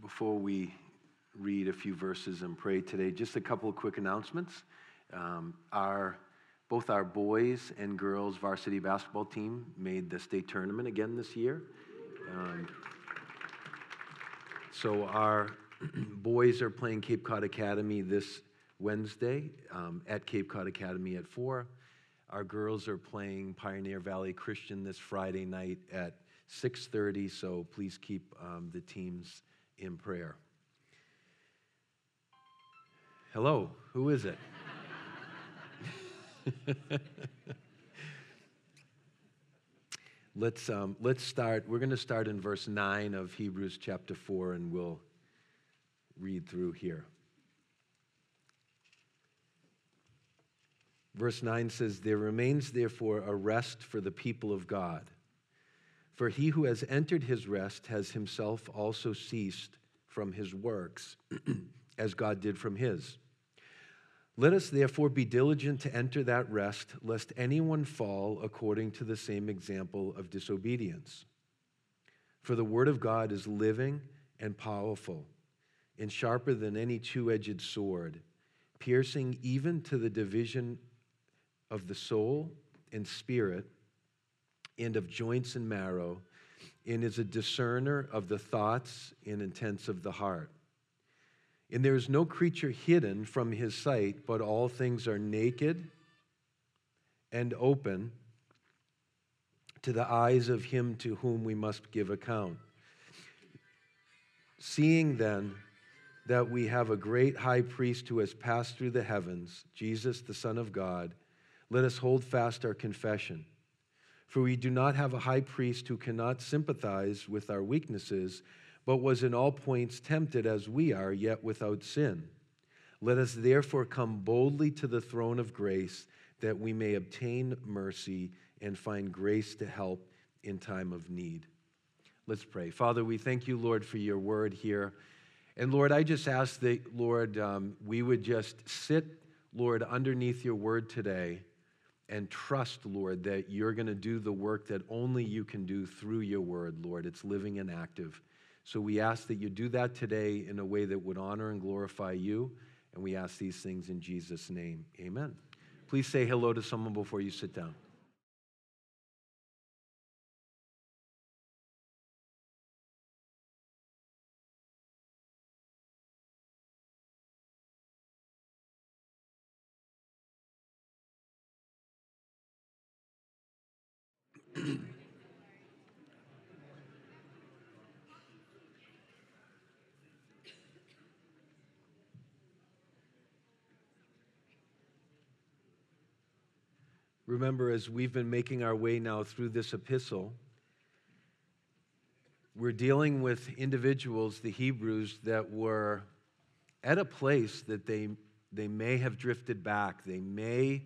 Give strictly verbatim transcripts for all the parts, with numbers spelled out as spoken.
before we read a few verses and pray today, just a couple of quick announcements. Um, our both our boys and girls varsity basketball team made the state tournament again this year. Um, so our boys are playing Cape Cod Academy this Wednesday um, at Cape Cod Academy at four. Our girls are playing Pioneer Valley Christian this Friday night at six thirty, so please keep um, the teams in prayer. Hello, who is it? let's um, let's start. We're going to start in verse nine of Hebrews chapter four, and we'll read through here. Verse nine says, "There remains therefore a rest for the people of God. For he who has entered his rest has himself also ceased from his works, as God did from his. Let us therefore be diligent to enter that rest, lest anyone fall according to the same example of disobedience. For the word of God is living and powerful, and sharper than any two-edged sword, piercing even to the division of the soul and spirit, and of joints and marrow, and is a discerner of the thoughts and intents of the heart. And there is no creature hidden from his sight, but all things are naked and open to the eyes of him to whom we must give account. Seeing then that we have a great high priest who has passed through the heavens, Jesus, the Son of God, let us hold fast our confession. For we do not have a high priest who cannot sympathize with our weaknesses, but was in all points tempted as we are, yet without sin. Let us therefore come boldly to the throne of grace, that we may obtain mercy and find grace to help in time of need." Let's pray. Father, we thank you, Lord, for your word here. And Lord, I just ask that, Lord, um, we would just sit, Lord, underneath your word today and trust, Lord, that you're going to do the work that only you can do through your word, Lord. It's living and active. So we ask that you do that today in a way that would honor and glorify you, and we ask these things in Jesus' name. Amen. Please say hello to someone before you sit down. Remember, as we've been making our way now through this epistle, we're dealing with individuals, the Hebrews, that were at a place that they, they may have drifted back. They may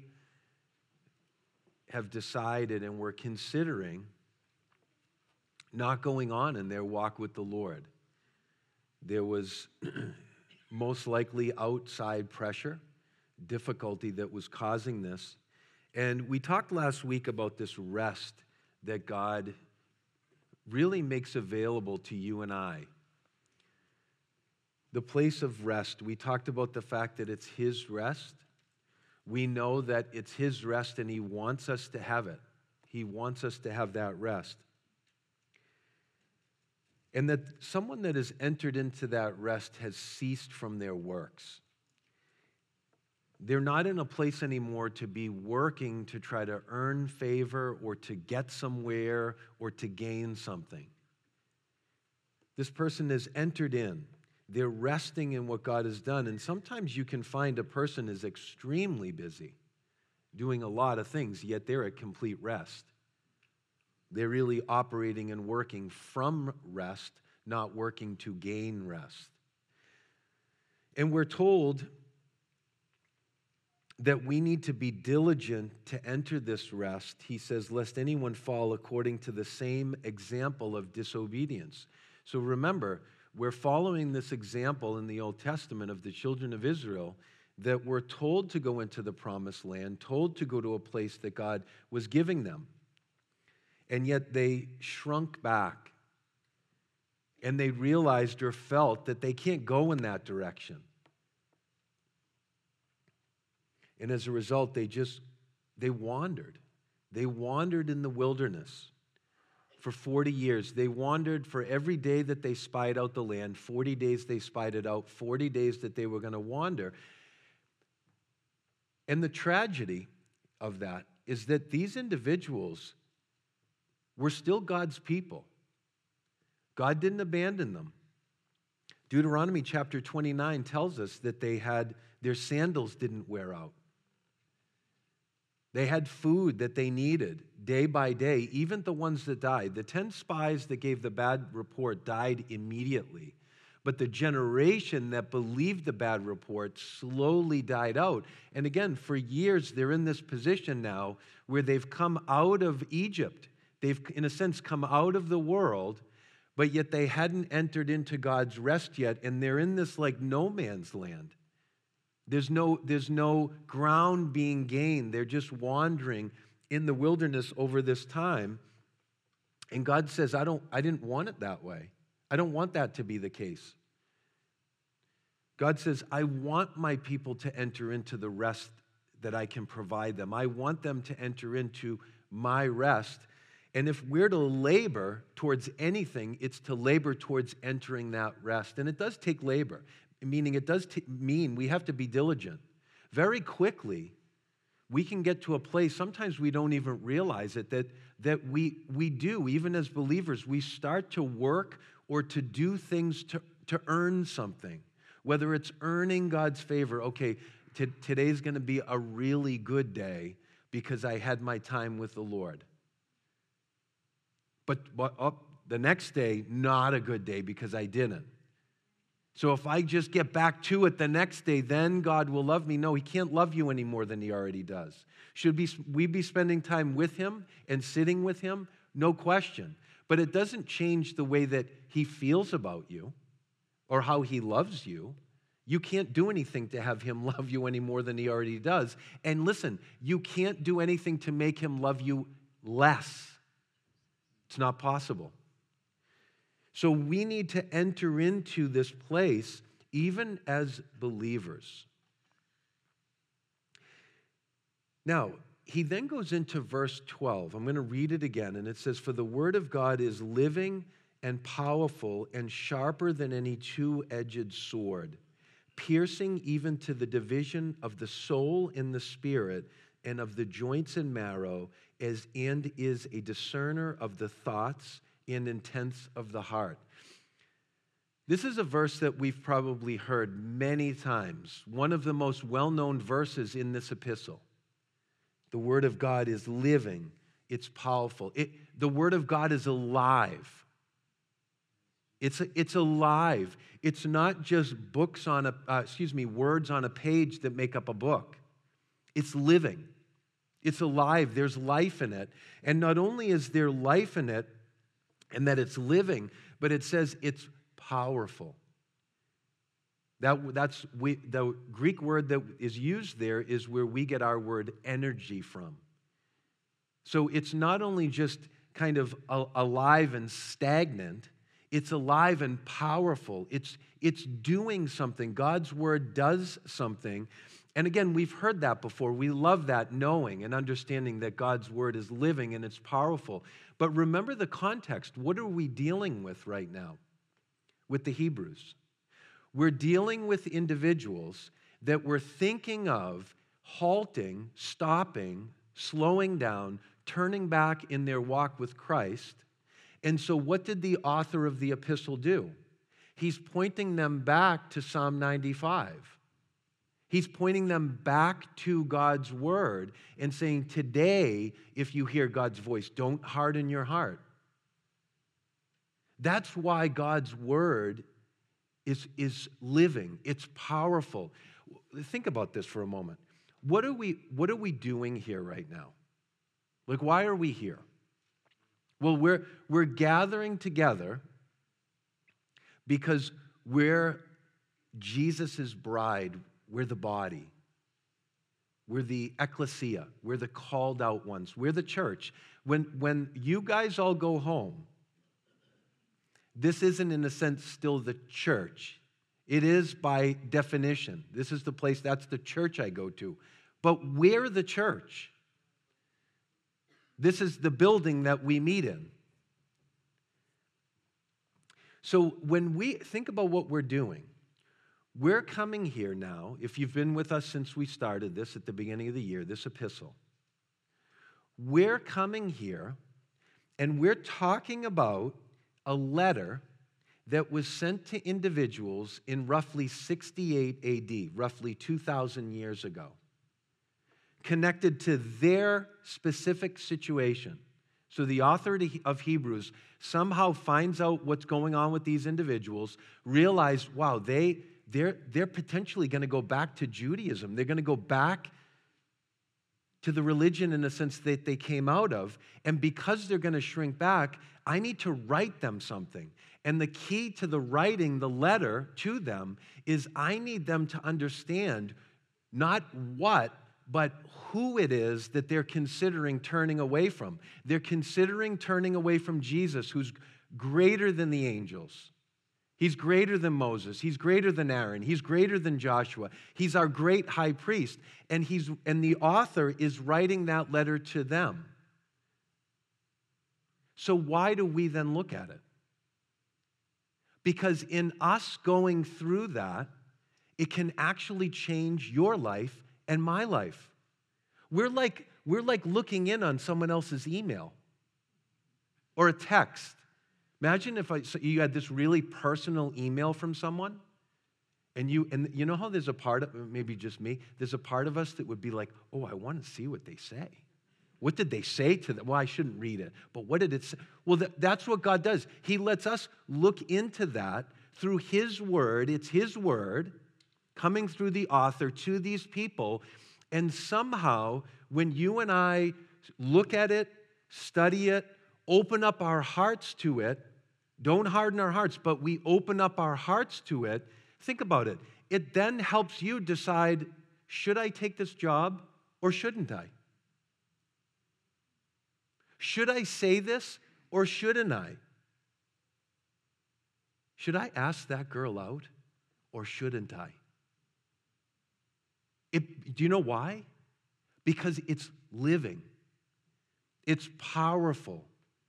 have decided and were considering not going on in their walk with the Lord. There was most likely outside pressure, difficulty that was causing this. And we talked last week about this rest that God really makes available to you and I. The place of rest. We talked about the fact that it's his rest. We know that it's his rest and he wants us to have it. He wants us to have that rest. And that someone that has entered into that rest has ceased from their works. They're not in a place anymore to be working to try to earn favor or to get somewhere or to gain something. This person has entered in. They're resting in what God has done. And sometimes you can find a person is extremely busy, doing a lot of things, yet they're at complete rest. They're really operating and working from rest, not working to gain rest. And we're told that we need to be diligent to enter this rest. He says, lest anyone fall according to the same example of disobedience. So remember, we're following this example in the Old Testament of the children of Israel that were told to go into the promised land, told to go to a place that God was giving them. And yet they shrunk back and they realized or felt that they can't go in that direction. And as a result, they just, they wandered. They wandered in the wilderness for forty years. They wandered for every day that they spied out the land. forty days they spied it out, forty days that they were going to wander. And the tragedy of that is that these individuals were still God's people. God didn't abandon them. Deuteronomy chapter twenty-nine tells us that they had, their sandals didn't wear out. They had food that they needed day by day, even the ones that died. The ten spies that gave the bad report died immediately. But the generation that believed the bad report slowly died out. And again, for years, they're in this position now where they've come out of Egypt. They've, in a sense, come out of the world, but yet they hadn't entered into God's rest yet. And they're in this like no man's land. There's no, there's no ground being gained. They're just wandering in the wilderness over this time. And God says, I don't, I didn't want it that way. I don't want that to be the case. God says, I want my people to enter into the rest that I can provide them. I want them to enter into my rest. And if we're to labor towards anything, it's to labor towards entering that rest. And it does take labor, meaning it does t- mean we have to be diligent. Very quickly, we can get to a place, sometimes we don't even realize it, that, that we, we do, even as believers, we start to work or to do things to, to earn something. Whether it's earning God's favor, okay, t- today's going to be a really good day because I had my time with the Lord. But, but oh, the next day, not a good day because I didn't. So if I just get back to it the next day, then God will love me. No, he can't love you any more than he already does. Should be, we be spending time with him and sitting with him? No question. But it doesn't change the way that he feels about you or how he loves you. You can't do anything to have him love you any more than he already does. And listen, you can't do anything to make him love you less. It's not possible. So we need to enter into this place even as believers. Now, he then goes into verse twelve. I'm going to read it again, and it says, "For the word of God is living and powerful and sharper than any two-edged sword, piercing even to the division of the soul and the spirit and of the joints and marrow, as and is a discerner of the thoughts and intents of the heart." This is a verse that we've probably heard many times, one of the most well-known verses in this epistle. The Word of God is living, it's powerful. It, the Word of God is alive. It's, it's alive. It's not just books on a, uh, excuse me, words on a page that make up a book. It's living. It's alive. There's life in it. And not only is there life in it, and that it's living, but it says it's powerful. That, that's we, the Greek word that is used there is where we get our word energy from. So it's not only just kind of alive and stagnant, it's alive and powerful. It's, it's doing something. God's word does something. And again, we've heard that before. We love that, knowing and understanding that God's word is living and it's powerful. But remember the context. What are we dealing with right now with the Hebrews? We're dealing with individuals that we're thinking of halting, stopping, slowing down, turning back in their walk with Christ. And so what did the author of the epistle do? He's pointing them back to Psalm ninety-five. He's pointing them back to God's word and saying, today, if you hear God's voice, don't harden your heart. That's why God's word is, is living. It's powerful. Think about this for a moment. What are we, what are we doing here right now? Like, why are we here? Well, we're, we're gathering together because we're Jesus' bride. We're the body. We're the ecclesia. We're the called out ones. We're the church. When, when you guys all go home, This isn't, in a sense, still the church. It is by definition. This is the place, that's the church I go to. But we're the church. This is the building that we meet in. So when we think about what we're doing, we're coming here now, if you've been with us since we started this at the beginning of the year, this epistle, we're coming here and we're talking about a letter that was sent to individuals in roughly sixty-eight A D, roughly two thousand years ago, connected to their specific situation. So the author of Hebrews somehow finds out what's going on with these individuals, realized, wow, they, they're, they're potentially going to go back to Judaism. They're going to go back to the religion in a sense that they came out of. And because they're going to shrink back, I need to write them something. And the key to the writing the letter to them is I need them to understand not what, but who it is that they're considering turning away from. They're considering turning away from Jesus, who's greater than the angels. He's greater than Moses. He's greater than Aaron. He's greater than Joshua. He's our great high priest. And, he's, and the author is writing that letter to them. So why do we then look at it? Because in us going through that, it can actually change your life and my life. We're like, we're like looking in on someone else's email or a text. Imagine if I, so you had this really personal email from someone, and you, and you know how there's a part of, maybe just me, there's a part of us that would be like, oh, I want to see what they say. What did they say to them? Well, I shouldn't read it, but what did it say? Well, that, that's what God does. He lets us look into that through His Word. It's His Word coming through the author to these people, and somehow when you and I look at it, study it, open up our hearts to it, don't harden our hearts, but we open up our hearts to it. Think about it. It then helps you decide, should I take this job or shouldn't I? Should I say this or shouldn't I? Should I ask that girl out or shouldn't I? It, do you know why? Because it's living. It's powerful.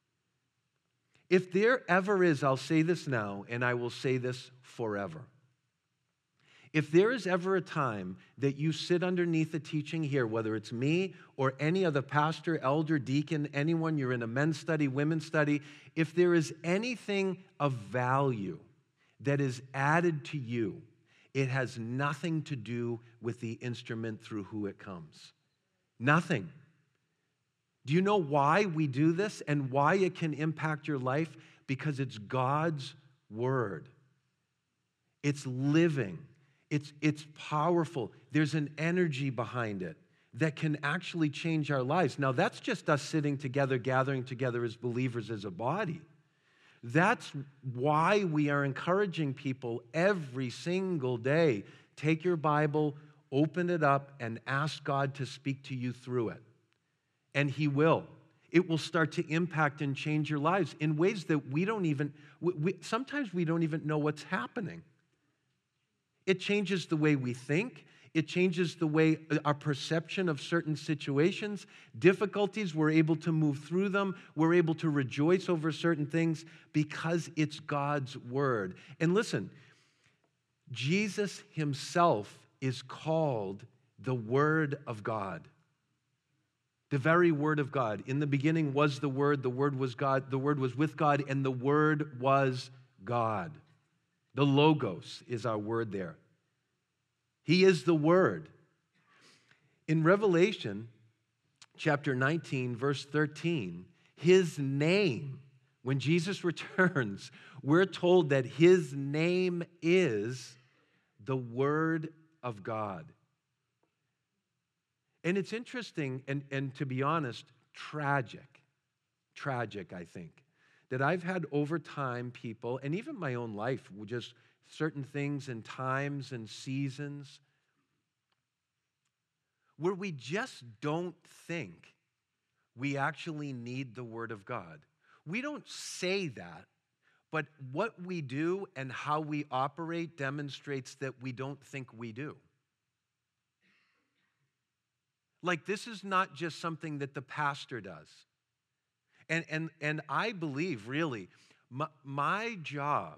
If there ever is, I'll say this now, and I will say this forever. If there is ever a time that you sit underneath the teaching here, whether it's me or any other pastor, elder, deacon, anyone, you're in a men's study, women's study, if there is anything of value that is added to you, it has nothing to do with the instrument through who it comes. Nothing. Do you know why we do this and why it can impact your life? Because it's God's Word. It's living. It's, it's powerful. There's an energy behind it that can actually change our lives. Now, that's just us sitting together, gathering together as believers as a body. That's why we are encouraging people every single day. Take your Bible, open it up, and ask God to speak to you through it. And He will. It will start to impact and change your lives in ways that we don't even, we, we, sometimes we don't even know what's happening. It changes the way we think. It changes the way, our perception of certain situations, difficulties. We're able to move through them. We're able to rejoice over certain things because it's God's Word. And listen, Jesus Himself is called the Word of God. The very Word of God. In the beginning was the Word, the Word was God, the Word was with God, and the Word was God. The Logos is our word there. He is the Word. In Revelation chapter nineteen, verse thirteen, His name, when Jesus returns, we're told that His name is the Word of God. And it's interesting, and, and to be honest, tragic, tragic, I think, that I've had over time people, and even my own life, just certain things and times and seasons, where we just don't think we actually need the Word of God. We don't say that, But what we do and how we operate demonstrates that we don't think we do. Like, this is not just something that the pastor does. And, and, and I believe, really, my, my job,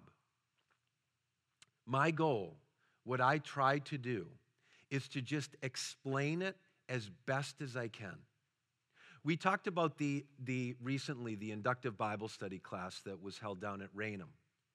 my goal, what I try to do, is to just explain it as best as I can. We talked about the, the recently, the inductive Bible study class that was held down at Raynham.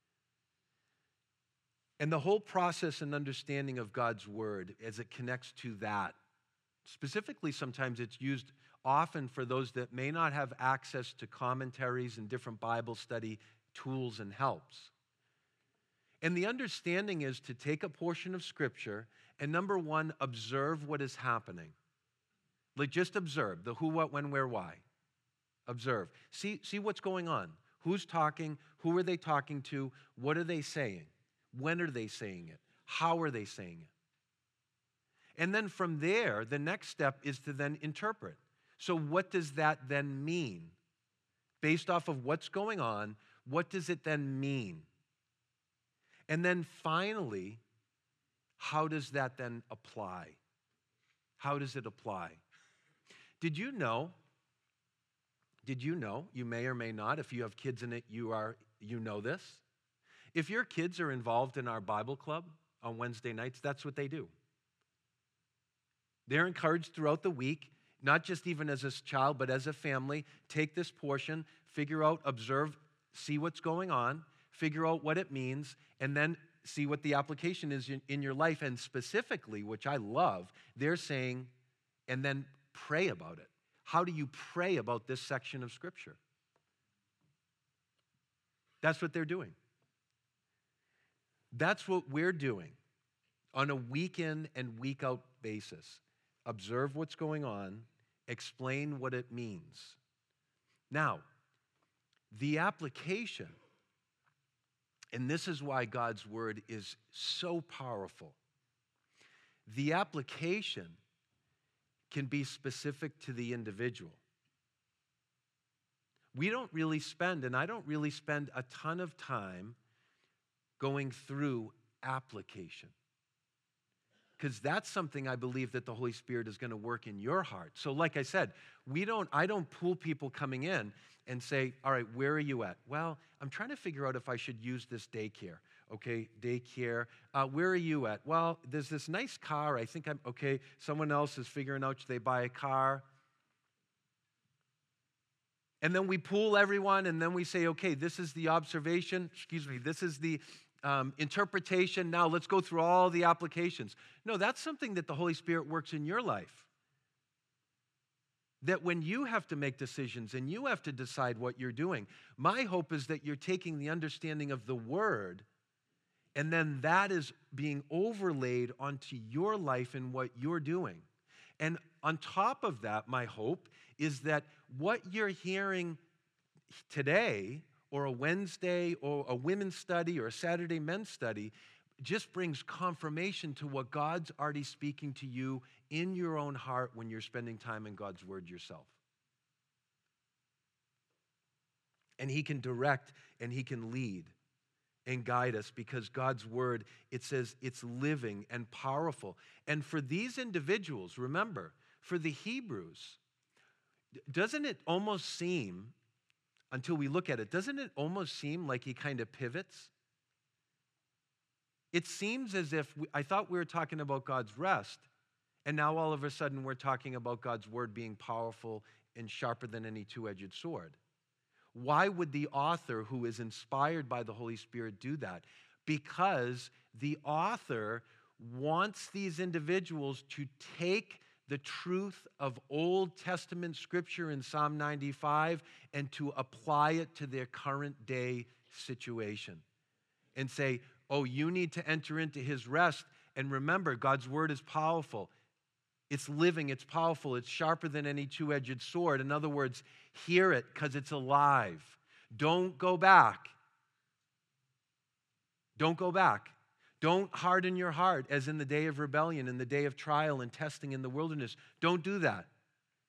And the whole process and understanding of God's word as it connects to that. Specifically, sometimes it's used often for those that may not have access to commentaries and different Bible study tools and helps. And the understanding is to take a portion of Scripture and, number one, observe what is happening. Like, just observe the who, what, when, where, why. Observe. See, see what's going on. Who's talking? Who are they talking to? What are they saying? When are they saying it? How are they saying it? And then from there, the next step is to then interpret. So what does that then mean? Based off of what's going on, what does it then mean? And then finally, how does that then apply? How does it apply? Did you know, did you know, you may or may not, if you have kids in it, you are, you know this. If your kids are involved in our Bible club on Wednesday nights, that's what they do. They're encouraged throughout the week, not just even as a child, but as a family, take this portion, figure out, observe, see what's going on, figure out what it means, and then see what the application is in, in your life. And specifically, which I love, they're saying, and then pray about it. How do you pray about this section of Scripture? That's what they're doing. That's what we're doing on a week in and week out basis. Observe what's going on, explain what it means. Now, the application, and this is why God's word is so powerful. The application can be specific to the individual. We don't really spend, and I don't really spend a ton of time going through application, because that's something I believe that the Holy Spirit is going to work in your heart. So like I said, we don't, I don't pull people coming in and say, all right, where are you at? Well, I'm trying to figure out if I should use this daycare. Okay, daycare. Uh, where are you at? Well, there's this nice car. I think I'm, okay, someone else is figuring out, should they buy a car? And then we pool everyone, and then we say, okay, this is the observation, excuse me, this is the um, interpretation. Now let's go through all the applications. No, that's something that the Holy Spirit works in your life. That when you have to make decisions and you have to decide what you're doing, my hope is that you're taking the understanding of the Word, and then that is being overlaid onto your life and what you're doing. And on top of that, my hope is that what you're hearing today, or a Wednesday, or a women's study, or a Saturday men's study, just brings confirmation to what God's already speaking to you in your own heart when you're spending time in God's Word yourself. And He can direct and He can lead and guide us, because God's Word, it says it's living and powerful. And for these individuals, remember, for the Hebrews, doesn't it almost seem, until we look at it, doesn't it almost seem like He kind of pivots? It seems as if, we, I thought we were talking about God's rest, and now all of a sudden we're talking about God's Word being powerful and sharper than any two-edged sword. Why would the author, who is inspired by the Holy Spirit, do that? Because the author wants these individuals to take the truth of Old Testament Scripture in Psalm ninety-five and to apply it to their current day situation and say, oh, you need to enter into His rest. And remember, God's Word is powerful. It's living, it's powerful, it's sharper than any two-edged sword. In other words, hear it because it's alive. Don't go back. Don't go back. Don't harden your heart as in the day of rebellion, in the day of trial and testing in the wilderness. Don't do that.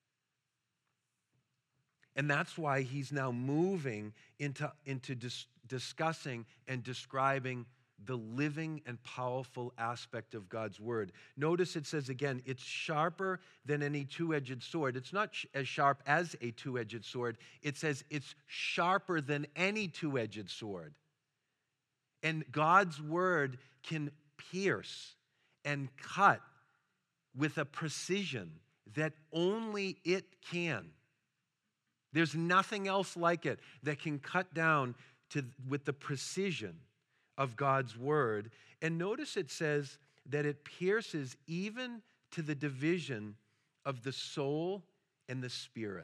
And that's why He's now moving into, into dis- discussing and describing the living and powerful aspect of God's word. Notice it says again, it's sharper than any two-edged sword. It's not sh- as sharp as a two-edged sword. It says it's sharper than any two-edged sword. And God's word can pierce and cut with a precision that only it can. There's nothing else like it that can cut down to, with the precision of God's word. And notice it says that it pierces even to the division of the soul and the spirit.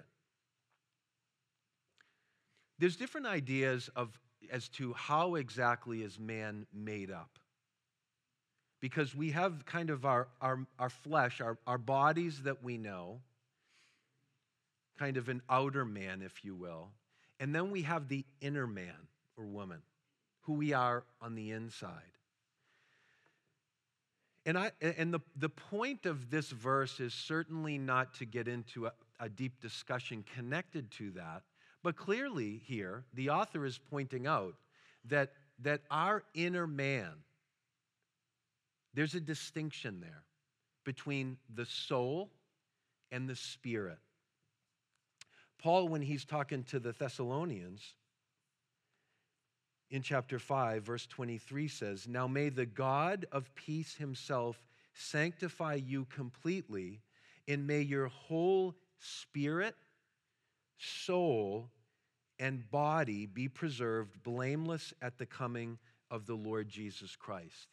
There's different ideas of as to how exactly is man made up. Because we have kind of our, our, our flesh, our, our bodies that we know, kind of an outer man, if you will. And then we have the inner man or woman, who we are on the inside. And I and the, the point of this verse is certainly not to get into a, a deep discussion connected to that, but clearly here, the author is pointing out that, that our inner man, there's a distinction there between the soul and the spirit. Paul, when he's talking to the Thessalonians, in chapter five, verse twenty-three says, "Now may the God of peace himself sanctify you completely, and may your whole spirit, soul, and body be preserved blameless at the coming of the Lord Jesus Christ."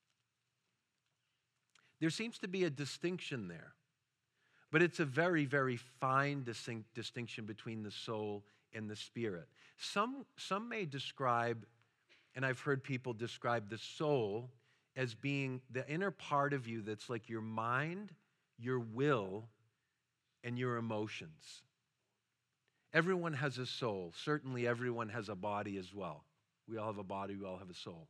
There seems to be a distinction there, but it's a very, very fine distinct distinction between the soul and the spirit. Some, some may describe, and I've heard people describe the soul as being the inner part of you that's like your mind, your will, and your emotions. Everyone has a soul. Certainly everyone has a body as well. We all have a body, we all have a soul.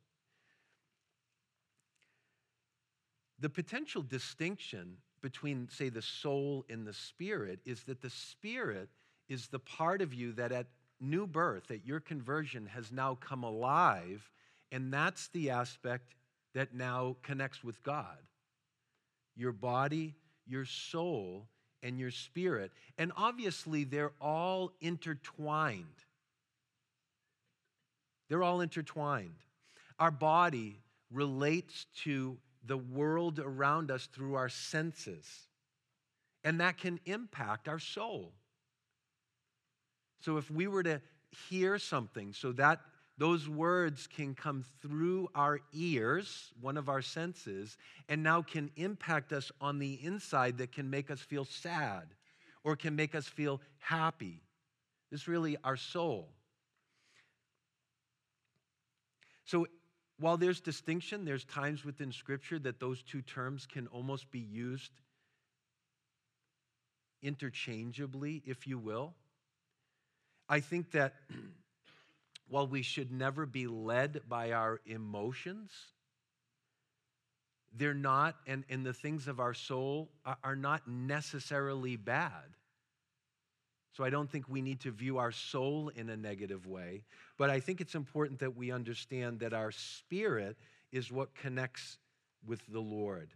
The potential distinction between, say, the soul and the spirit is that the spirit is the part of you that at new birth, at your conversion, has now come alive, and that's the aspect that now connects with God. Your body, your soul, and your spirit. And obviously, they're all intertwined. They're all intertwined. Our body relates to the world around us through our senses, and that can impact our soul. So if we were to hear something, so that those words can come through our ears, one of our senses, and now can impact us on the inside that can make us feel sad or can make us feel happy. This is really our soul. So while there's distinction, there's times within Scripture that those two terms can almost be used interchangeably, if you will. I think that while we should never be led by our emotions, they're not, and, and the things of our soul are, are not necessarily bad. So I don't think we need to view our soul in a negative way, but I think it's important that we understand that our spirit is what connects with the Lord.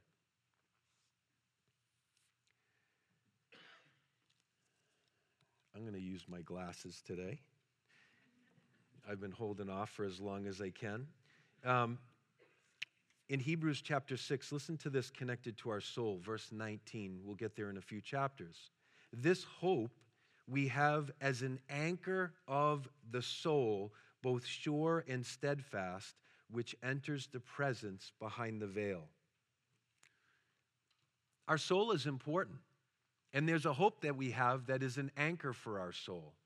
I'm going to use my glasses today. I've been holding off for as long as I can. Um, in Hebrews chapter six, listen to this connected to our soul, verse nineteen. We'll get there in a few chapters. "This hope we have as an anchor of the soul, both sure and steadfast, which enters the presence behind the veil." Our soul is important. And there's a hope that we have that is an anchor for our soul.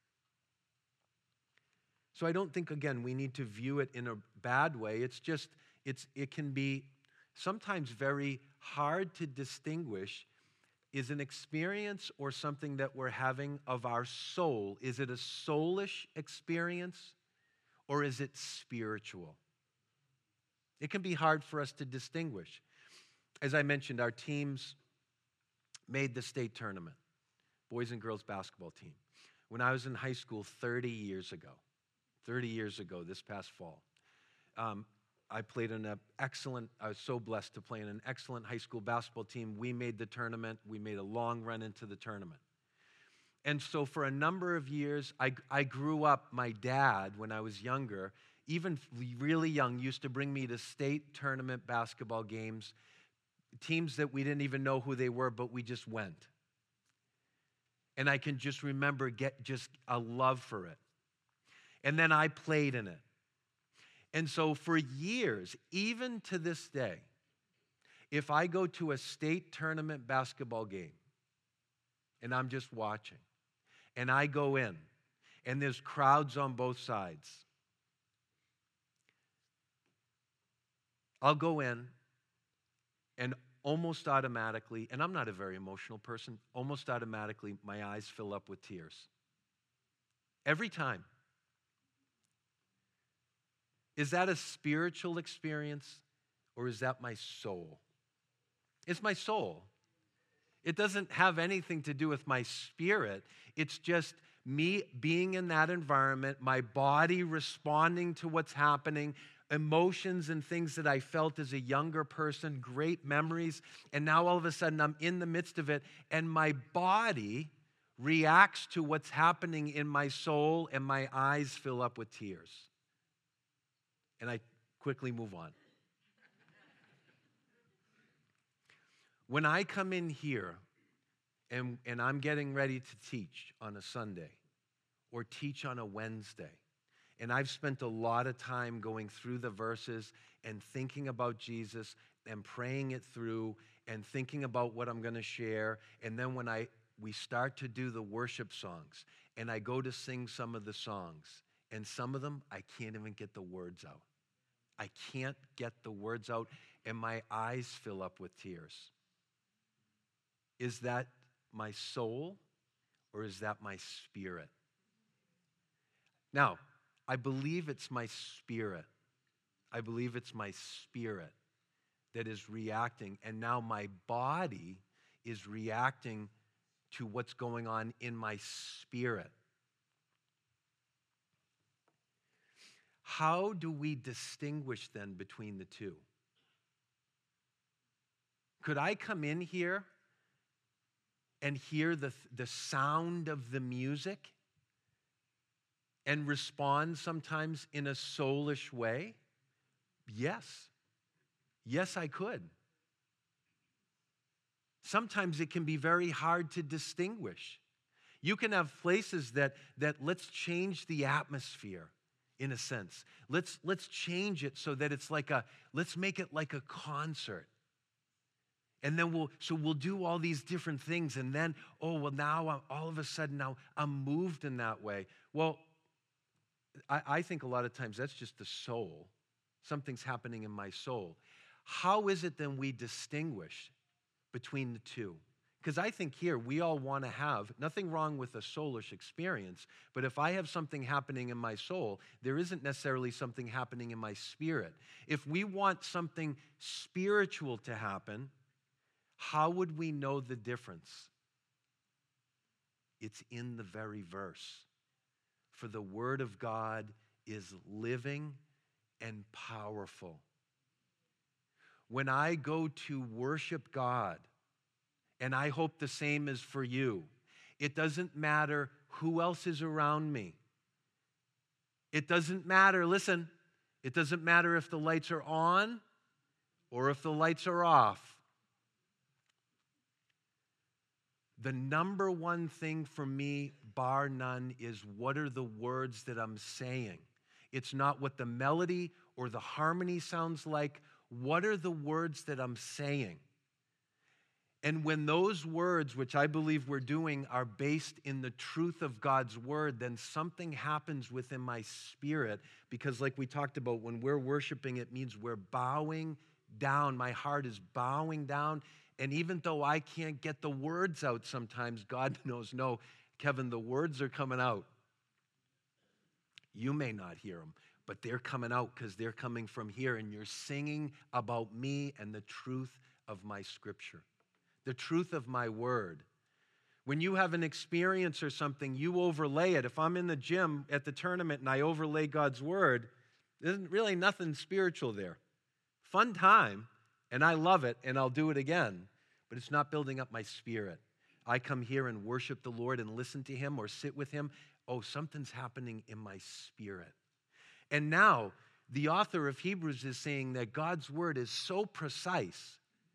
So I don't think, again, we need to view it in a bad way. It's just, it's, it can be sometimes very hard to distinguish. Is an experience or something that we're having of our soul, is it a soulish experience or is it spiritual? It can be hard for us to distinguish. As I mentioned, our teams made the state tournament, boys and girls basketball team, when I was in high school thirty years ago. thirty years ago, this past fall. Um, I played in an excellent, I was so blessed to play in an excellent high school basketball team. We made the tournament. We made a long run into the tournament. And so for a number of years, I, I grew up, my dad, when I was younger, even really young, used to bring me to state tournament basketball games, teams that we didn't even know who they were, but we just went. And I can just remember get just a love for it. And then I played in it. And so for years, even to this day, if I go to a state tournament basketball game and I'm just watching, and I go in, and there's crowds on both sides, I'll go in, and almost automatically, and I'm not a very emotional person, almost automatically my eyes fill up with tears. Every time. Is that a spiritual experience, or is that my soul? It's my soul. It doesn't have anything to do with my spirit. It's just me being in that environment, my body responding to what's happening, emotions and things that I felt as a younger person, great memories, and now all of a sudden I'm in the midst of it, and my body reacts to what's happening in my soul, and my eyes fill up with tears. And I quickly move on. When I come in here and, and I'm getting ready to teach on a Sunday or teach on a Wednesday, and I've spent a lot of time going through the verses and thinking about Jesus and praying it through and thinking about what I'm going to share, and then when I we start to do the worship songs and I go to sing some of the songs, and some of them I can't even get the words out. I can't get the words out, and my eyes fill up with tears. Is that my soul, or is that my spirit? Now, I believe it's my spirit. I believe it's my spirit that is reacting, and now my body is reacting to what's going on in my spirit. How do we distinguish then between the two? Could I come in here and hear the, the sound of the music and respond sometimes in a soulish way? Yes. Yes, I could. Sometimes it can be very hard to distinguish. You can have places that, that let's change the atmosphere. In a sense, let's let's change it so that it's like a, let's make it like a concert. And then we'll, so we'll do all these different things, and then, oh, well, now I'm, all of a sudden now I'm moved in that way. Well, I, I think a lot of times that's just the soul. Something's happening in my soul. How is it then we distinguish between the two? Because I think here we all want to have, nothing wrong with a soulish experience, but if I have something happening in my soul, there isn't necessarily something happening in my spirit. If we want something spiritual to happen, how would we know the difference? It's in the very verse. For the word of God is living and powerful. When I go to worship God, and I hope the same is for you, it doesn't matter who else is around me. It doesn't matter, listen, it doesn't matter if the lights are on or if the lights are off. The number one thing for me, bar none, is what are the words that I'm saying. It's not what the melody or the harmony sounds like. What are the words that I'm saying? And when those words, which I believe we're doing, are based in the truth of God's word, then something happens within my spirit. Because like we talked about, when we're worshiping, it means we're bowing down. My heart is bowing down. And even though I can't get the words out sometimes, God knows, no, Kevin, the words are coming out. You may not hear them, but they're coming out because they're coming from here. And you're singing about me and the truth of my scripture. The truth of my word. When you have an experience or something, you overlay it. If I'm in the gym at the tournament and I overlay God's word, there's really nothing spiritual there. Fun time, and I love it, and I'll do it again, but it's not building up my spirit. I come here and worship the Lord and listen to him or sit with him. Oh, something's happening in my spirit. And now, the author of Hebrews is saying that God's word is so precise,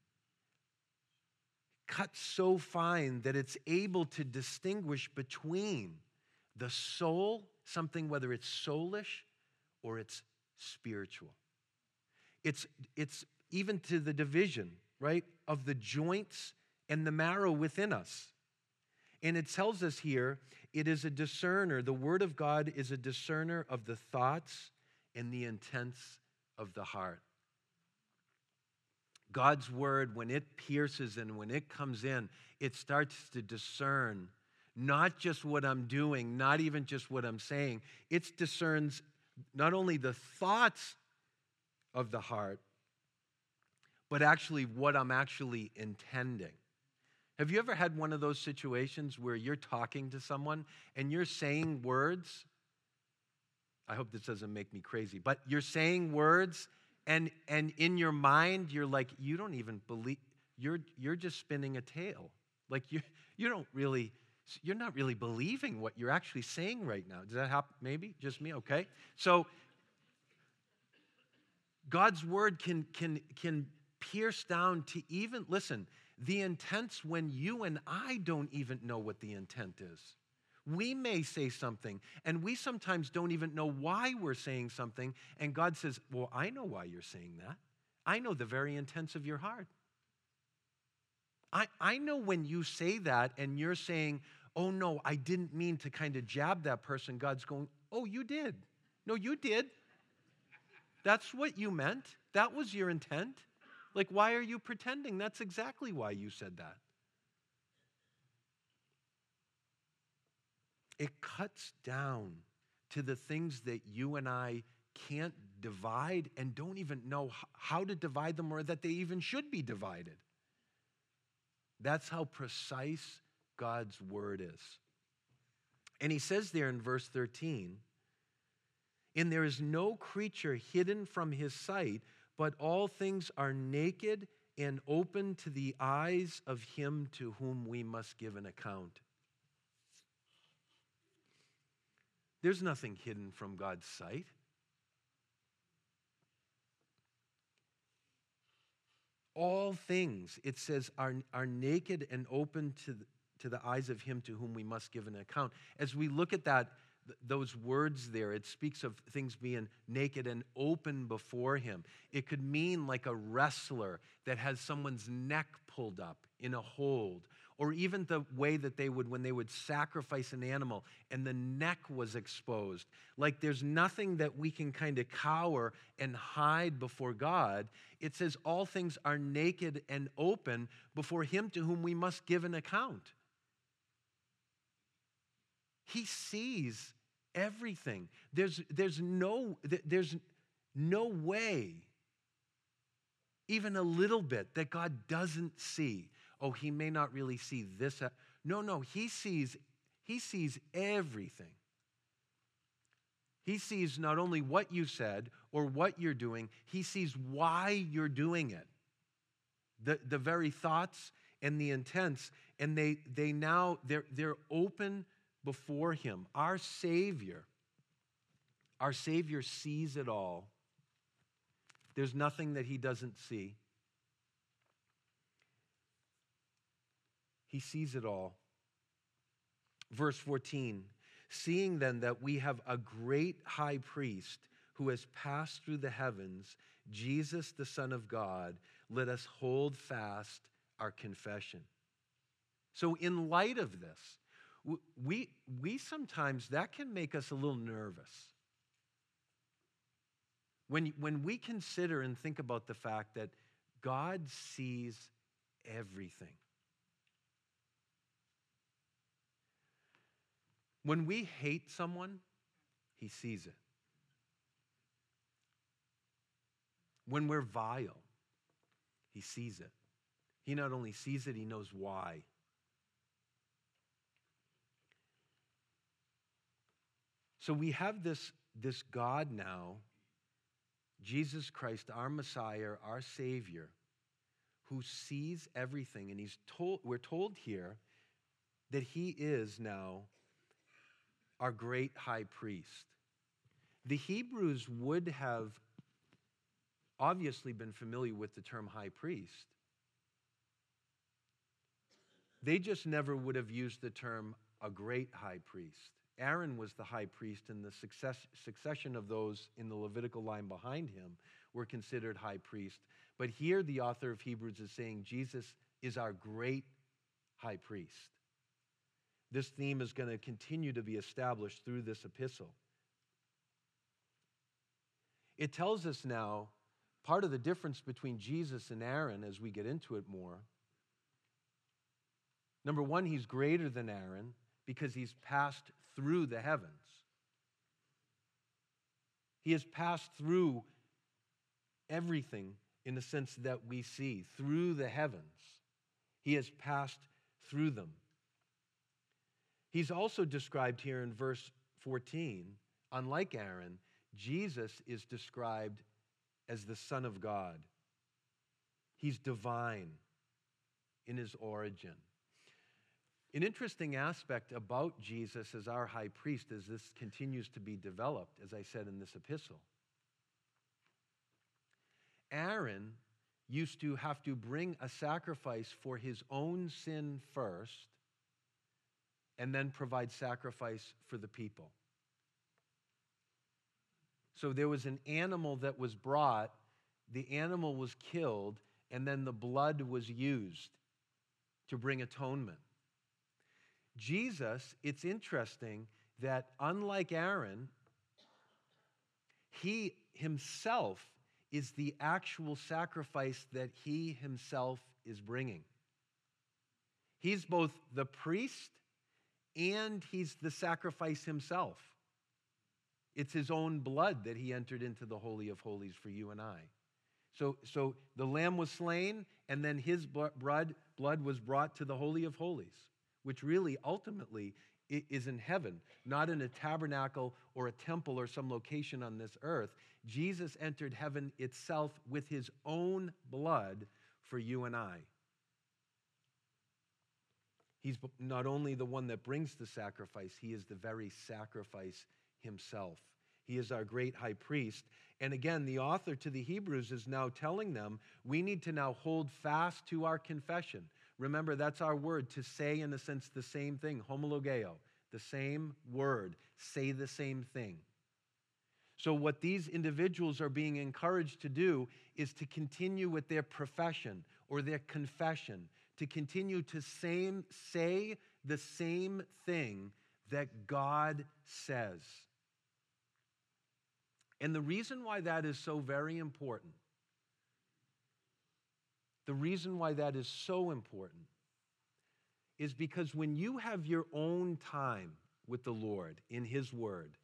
cut so fine that it's able to distinguish between the soul, something whether it's soulish or it's spiritual. It's, it's even to the division, right, of the joints and the marrow within us. And it tells us here, it is a discerner. The word of God is a discerner of the thoughts and the intents of the heart. God's word, when it pierces and when it comes in, it starts to discern not just what I'm doing, not even just what I'm saying. It discerns not only the thoughts of the heart, but actually what I'm actually intending. Have you ever had one of those situations where you're talking to someone and you're saying words? I hope this doesn't make me crazy, but you're saying words And and in your mind, you're like, you don't even believe, you're you're just spinning a tale. Like you you don't really, you're not really believing what you're actually saying right now. Does that happen? Maybe just me? Okay. So God's word can can can pierce down to even, listen, the intents when you and I don't even know what the intent is. We may say something, and we sometimes don't even know why we're saying something, and God says, well, I know why you're saying that. I know the very intents of your heart. I, I know when you say that, and you're saying, oh, no, I didn't mean to kind of jab that person. God's going, oh, you did. No, you did. That's what you meant. That was your intent. Like, why are you pretending? That's exactly why you said that. It cuts down to the things that you and I can't divide and don't even know how to divide them or that they even should be divided. That's how precise God's word is. And he says there in verse thirteen, and there is no creature hidden from his sight, but all things are naked and open to the eyes of him to whom we must give an account. There's nothing hidden from God's sight. All things, it says, are, are naked and open to the, to the eyes of him to whom we must give an account. As we look at that, th- those words there, it speaks of things being naked and open before him. It could mean like a wrestler that has someone's neck pulled up in a hold, or even the way that they would, when they would sacrifice an animal and the neck was exposed. Like there's nothing that we can kind of cower and hide before God. It says all things are naked and open before him to whom we must give an account. He sees everything. There's, there's, no, there's no way, even a little bit, that God doesn't see. Oh, he may not really see this. No, no, he sees, he sees everything. He sees not only what you said or what you're doing, he sees why you're doing it. The, the very thoughts and the intents, and they, they now, they're, they're open before him. Our Savior, our Savior sees it all. There's nothing that he doesn't see. He sees it all. Verse fourteen, seeing then that we have a great high priest who has passed through the heavens, Jesus, the Son of God, let us hold fast our confession. So in light of this, we, we sometimes, that can make us a little nervous. When, when we consider and think about the fact that God sees everything. When we hate someone, he sees it. When we're vile, he sees it. He not only sees it, he knows why. So we have this, this God now, Jesus Christ, our Messiah, our Savior, who sees everything. And he's told, we're told here that he is now our great high priest. The Hebrews would have obviously been familiar with the term high priest. They just never would have used the term a great high priest. Aaron was the high priest, and the success, succession of those in the Levitical line behind him were considered high priest. But here the author of Hebrews is saying Jesus is our great high priest. This theme is going to continue to be established through this epistle. It tells us now part of the difference between Jesus and Aaron as we get into it more. Number one, he's greater than Aaron because he's passed through the heavens. He has passed through everything in the sense that we see, through the heavens. He has passed through them. He's also described here in verse fourteen, unlike Aaron, Jesus is described as the Son of God. He's divine in his origin. An interesting aspect about Jesus as our high priest as this continues to be developed, as I said in this epistle. Aaron used to have to bring a sacrifice for his own sin first and then provide sacrifice for the people. So there was an animal that was brought, the animal was killed, and then the blood was used to bring atonement. Jesus, it's interesting that unlike Aaron, he himself is the actual sacrifice that he himself is bringing. He's both the priest and he's the sacrifice himself. It's his own blood that he entered into the Holy of Holies for you and I. So, so the lamb was slain, and then his blood, blood was brought to the Holy of Holies, which really ultimately is in heaven, not in a tabernacle or a temple or some location on this earth. Jesus entered heaven itself with his own blood for you and I. He's not only the one that brings the sacrifice, he is the very sacrifice himself. He is our great high priest. And again, the author to the Hebrews is now telling them we need to now hold fast to our confession. Remember, that's our word, to say in a sense the same thing, homologeo, the same word, say the same thing. So what these individuals are being encouraged to do is to continue with their profession or their confession, to continue to same, say the same thing that God says. And the reason why that is so very important, the reason why that is so important is because when you have your own time with the Lord in his word,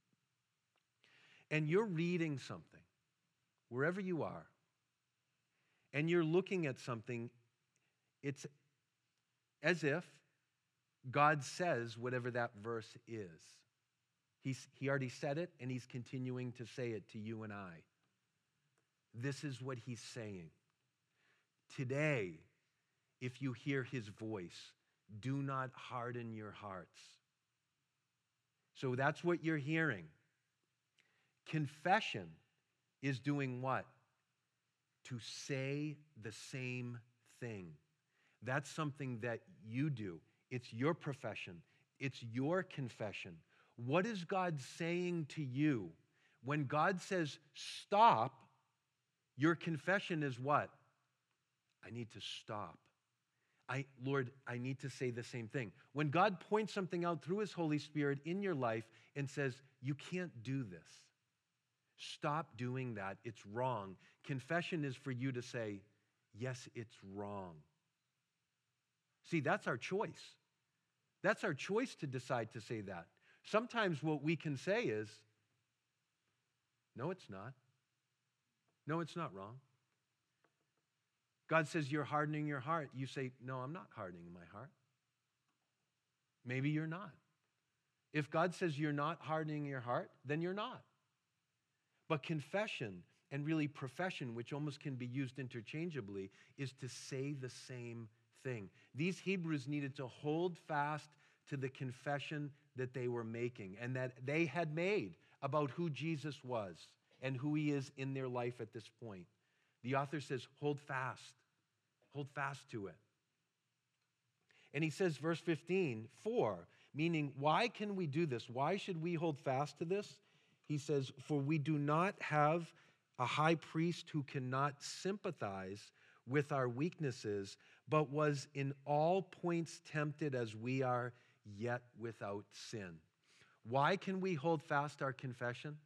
and you're reading something, wherever you are, and you're looking at something, it's as if God says whatever that verse is. He's, he already said it, and he's continuing to say it to you and I. This is what he's saying. Today, if you hear his voice, do not harden your hearts. So that's what you're hearing. Confession is doing what? To say the same thing. That's something that you do. It's your profession. It's your confession. What is God saying to you? When God says stop, your confession is what? I need to stop. I, Lord, I need to say the same thing. When God points something out through his Holy Spirit in your life and says, you can't do this, stop doing that. It's wrong. Confession is for you to say, yes, it's wrong. See, that's our choice. That's our choice to decide to say that. Sometimes what we can say is, no, it's not. No, it's not wrong. God says you're hardening your heart. You say, no, I'm not hardening my heart. Maybe you're not. If God says you're not hardening your heart, then you're not. But confession and really profession, which almost can be used interchangeably, is to say the same thing. These Hebrews needed to hold fast to the confession that they were making and that they had made about who Jesus was and who he is in their life at this point. The author says, hold fast. Hold fast to it. And he says, verse fifteen, for, meaning, why can we do this? Why should we hold fast to this? He says, for we do not have a high priest who cannot sympathize with our weaknesses, but was in all points tempted as we are, yet without sin. Why can we hold fast our confession?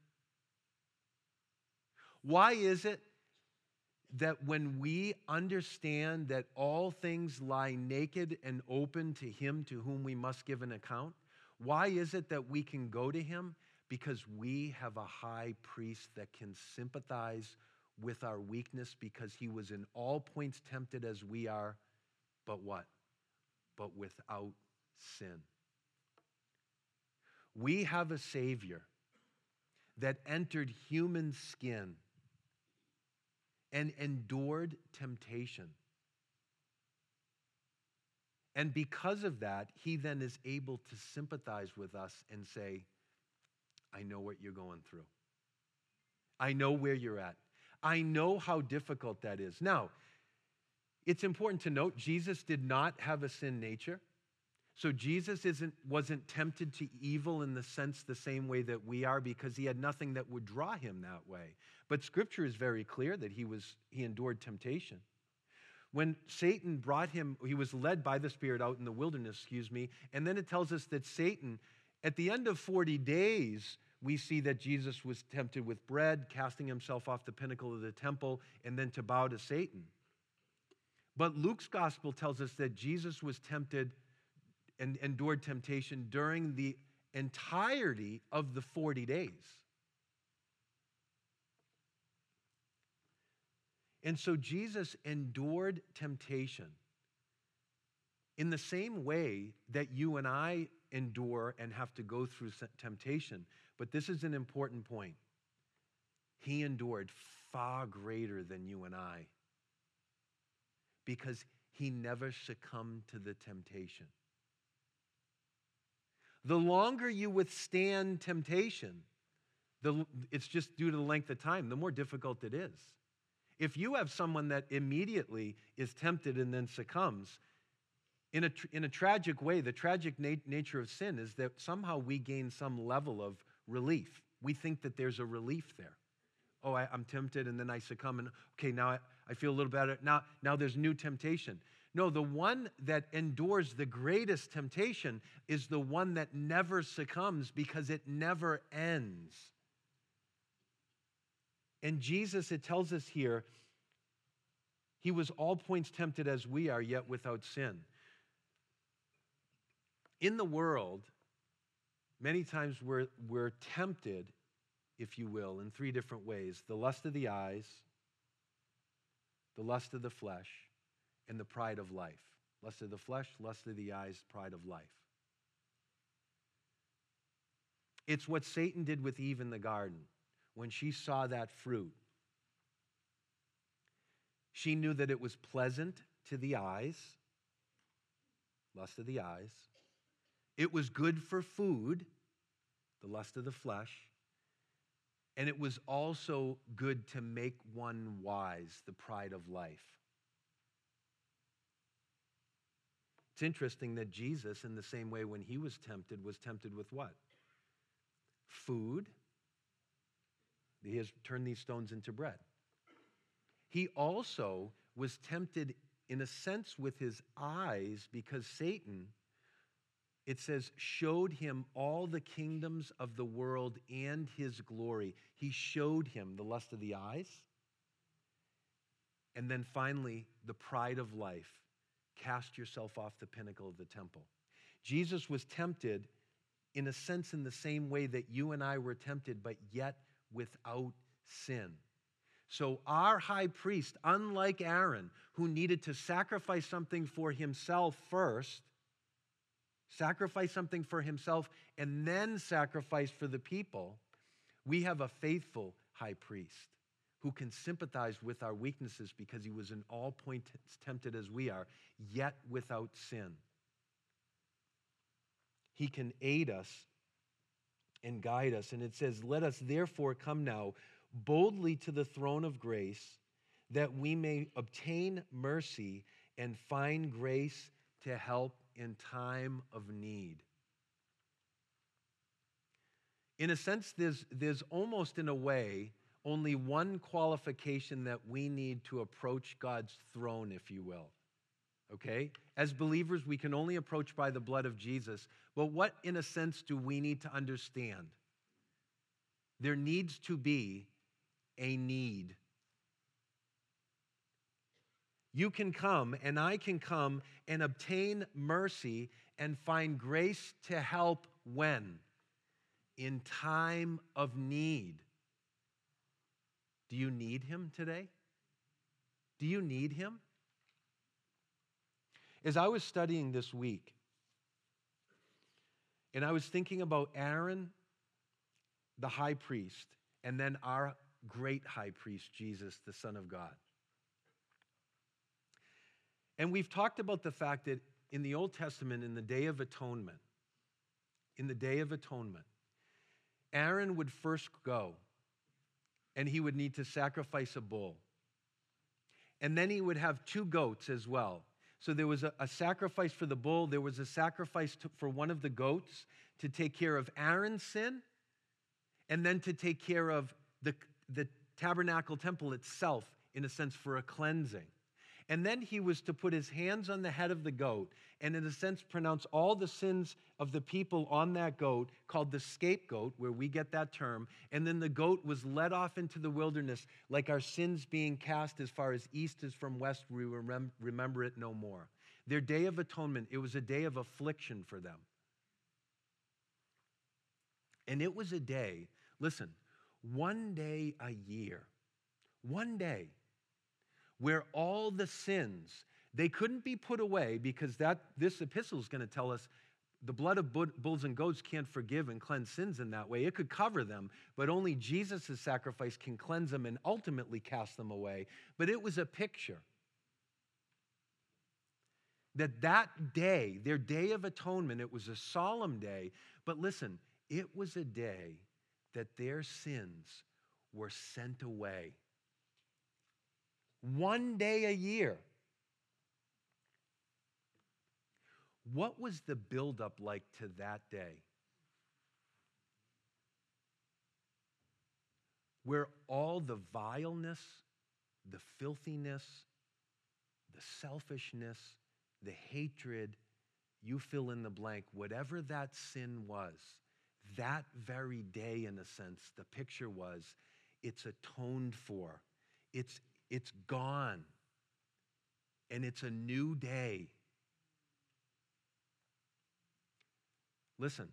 Why is it that when we understand that all things lie naked and open to him to whom we must give an account, why is it that we can go to him? Because we have a high priest that can sympathize with our weakness, because he was in all points tempted as we are, but what? But without sin. We have a Savior that entered human skin and endured temptation. And because of that, he then is able to sympathize with us and say, I know what you're going through. I know where you're at. I know how difficult that is. Now, it's important to note, Jesus did not have a sin nature. So Jesus isn't, wasn't tempted to evil in the sense the same way that we are, because he had nothing that would draw him that way. But Scripture is very clear that he was he endured temptation. When Satan brought him, he was led by the Spirit out in the wilderness, excuse me, and then it tells us that Satan, at the end of forty days, we see that Jesus was tempted with bread, casting himself off the pinnacle of the temple, and then to bow to Satan. But Luke's gospel tells us that Jesus was tempted and endured temptation during the entirety of the forty days. And so Jesus endured temptation in the same way that you and I endure and have to go through temptation. But this is an important point. He endured far greater than you and I, because he never succumbed to the temptation. The longer you withstand temptation, the, it's just due to the length of time, the more difficult it is. If you have someone that immediately is tempted and then succumbs, in a, in a tragic way, the tragic nat- nature of sin is that somehow we gain some level of relief. We think that there's a relief there. Oh, I, I'm tempted and then I succumb, and okay, now I, I feel a little better. Now, now there's new temptation. No, the one that endures the greatest temptation is the one that never succumbs, because it never ends. And Jesus, it tells us here, he was all points tempted as we are, yet without sin. In the world, many times we're, we're tempted, if you will, in three different ways: the lust of the eyes, the lust of the flesh, and the pride of life. Lust of the flesh, lust of the eyes, pride of life. It's what Satan did with Eve in the garden. When she saw that fruit, she knew that it was pleasant to the eyes, lust of the eyes. It was good for food, the lust of the flesh. And it was also good to make one wise, the pride of life. It's interesting that Jesus, in the same way when he was tempted, was tempted with what? Food. He has turned these stones into bread. He also was tempted in a sense with his eyes, because Satan, it says, showed him all the kingdoms of the world and his glory. He showed him the lust of the eyes. And then finally, the pride of life. Cast yourself off the pinnacle of the temple. Jesus was tempted in a sense in the same way that you and I were tempted, but yet without sin. So our high priest, unlike Aaron, who needed to sacrifice something for himself first, sacrifice something for himself, and then sacrifice for the people, we have a faithful high priest who can sympathize with our weaknesses because he was in all points tempted as we are, yet without sin. He can aid us and guide us. And it says, let us therefore come now boldly to the throne of grace, that we may obtain mercy and find grace to help in time of need. In a sense, there's, there's almost in a way only one qualification that we need to approach God's throne, if you will. Okay? As believers, we can only approach by the blood of Jesus. But what, in a sense, do we need to understand? There needs to be a need. You can come, and I can come and obtain mercy and find grace to help when? In time of need. Do you need him today? Do you need him? As I was studying this week, and I was thinking about Aaron, the high priest, and then our great high priest, Jesus, the Son of God. And we've talked about the fact that in the Old Testament, in the Day of Atonement, in the Day of Atonement, Aaron would first go, and he would need to sacrifice a bull. And then he would have two goats as well. So there was a, a sacrifice for the bull. There was a sacrifice to, for one of the goats to take care of Aaron's sin, and then to take care of the, the tabernacle temple itself, in a sense, for a cleansing. And then he was to put his hands on the head of the goat and, in a sense, pronounce all the sins of the people on that goat, called the scapegoat, where we get that term. And then the goat was led off into the wilderness, like our sins being cast as far as east is from west, we remem- remember it no more. Their Day of Atonement, it was a day of affliction for them. And it was a day, listen, one day a year, one day, where all the sins, they couldn't be put away, because that this epistle is going to tell us the blood of bulls and goats can't forgive and cleanse sins in that way. It could cover them, but only Jesus' sacrifice can cleanse them and ultimately cast them away. But it was a picture that that day, their Day of Atonement, it was a solemn day, but listen, it was a day that their sins were sent away. One day a year. What was the buildup like to that day? Where all the vileness, the filthiness, the selfishness, the hatred, you fill in the blank, whatever that sin was, that very day, in a sense, the picture was, it's atoned for. It's It's gone, and it's a new day. Listen,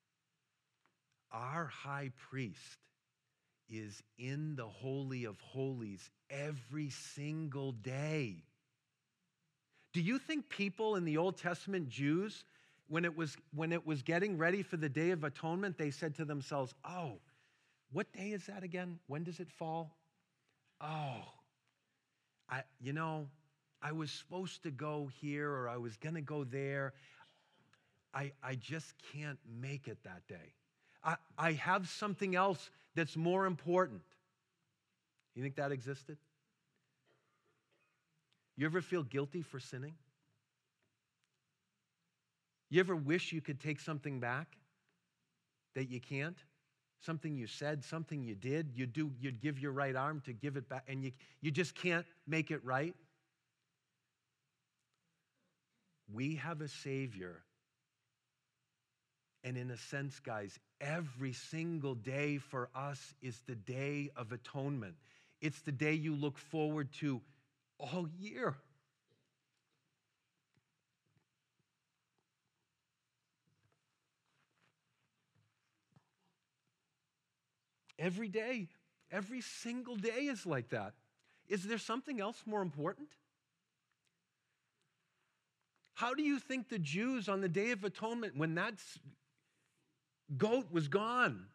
our high priest is in the Holy of Holies every single day. Do you think people in the Old Testament, Jews, when it was, when it was getting ready for the Day of Atonement, they said to themselves, oh, what day is that again? When does it fall? Oh, I, you know, I was supposed to go here, or I was going to go there. I, I just can't make it that day. I, I have something else that's more important. You think that existed? You ever feel guilty for sinning? You ever wish you could take something back that you can't? Something you said, something you did, you do, you'd give your right arm to give it back, and you, you just can't make it right. We have a Savior, and in a sense, guys, every single day for us is the Day of Atonement. It's the day you look forward to all year. Every day, every single day is like that. Is there something else more important? How do you think the Jews on the Day of Atonement, when that goat was gone,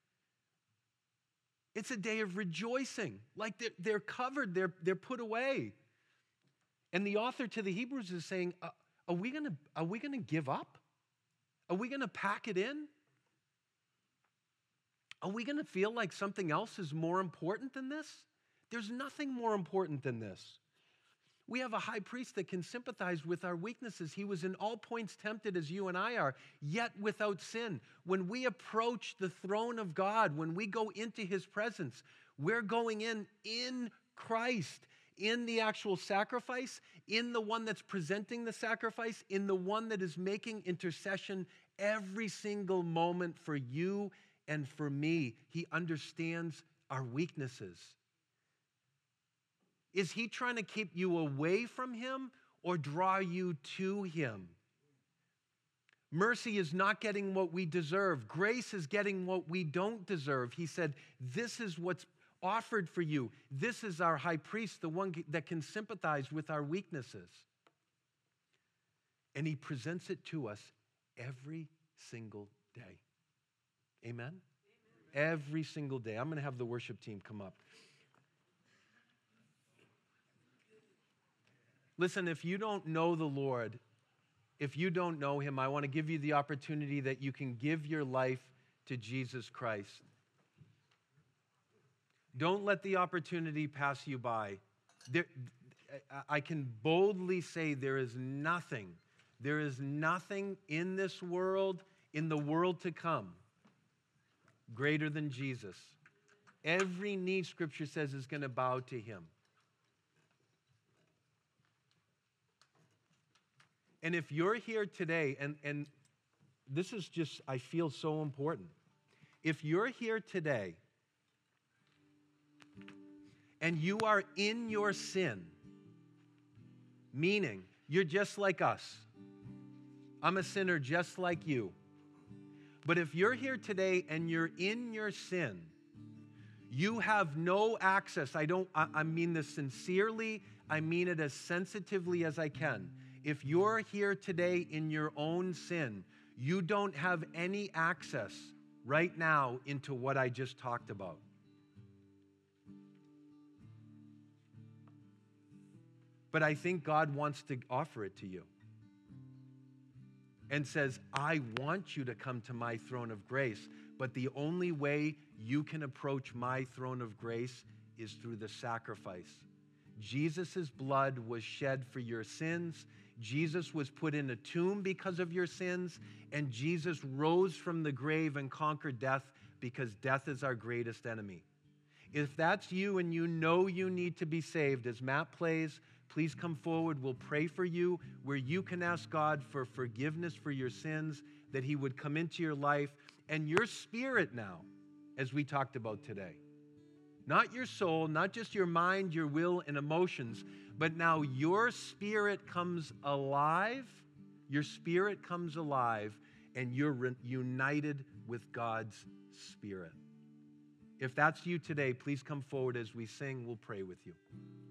it's a day of rejoicing. Like they're, they're covered, they're, they're put away. And the author to the Hebrews is saying, uh, are we gonna, are we gonna give up? Are we gonna pack it in? Are we gonna feel like something else is more important than this? There's nothing more important than this. We have a high priest that can sympathize with our weaknesses. He was in all points tempted as you and I are, yet without sin. When we approach the throne of God, when we go into his presence, we're going in in Christ, in the actual sacrifice, in the one that's presenting the sacrifice, in the one that is making intercession every single moment for you and for me. He understands our weaknesses. Is he trying to keep you away from him or draw you to him? Mercy is not getting what we deserve. Grace is getting what we don't deserve. He said, this is what's offered for you. This is our high priest, the one that can sympathize with our weaknesses. And he presents it to us every single day. Amen? Amen. Every single day. I'm going to have the worship team come up. Listen, if you don't know the Lord, if you don't know him, I want to give you the opportunity that you can give your life to Jesus Christ. Don't let the opportunity pass you by. There, I can boldly say there is nothing, there is nothing in this world, in the world to come, greater than Jesus. Every knee, Scripture says, is going to bow to him. And if you're here today, and, and this is just, I feel so important. If you're here today and you are in your sin, meaning you're just like us, I'm a sinner just like you. But if you're here today and you're in your sin, you have no access. I don't, I, I mean this sincerely. I mean it as sensitively as I can. If you're here today in your own sin, you don't have any access right now into what I just talked about. But I think God wants to offer it to you and says, I want you to come to my throne of grace, but the only way you can approach my throne of grace is through the sacrifice. Jesus' blood was shed for your sins. Jesus was put in a tomb because of your sins, and Jesus rose from the grave and conquered death because death is our greatest enemy. If that's you and you know you need to be saved, as Matt plays, please come forward. We'll pray for you where you can ask God for forgiveness for your sins, that he would come into your life and your spirit now, as we talked about today. Not your soul, not just your mind, your will, and emotions, but now your spirit comes alive. Your spirit comes alive, and you're re- united with God's Spirit. If that's you today, please come forward as we sing. We'll pray with you.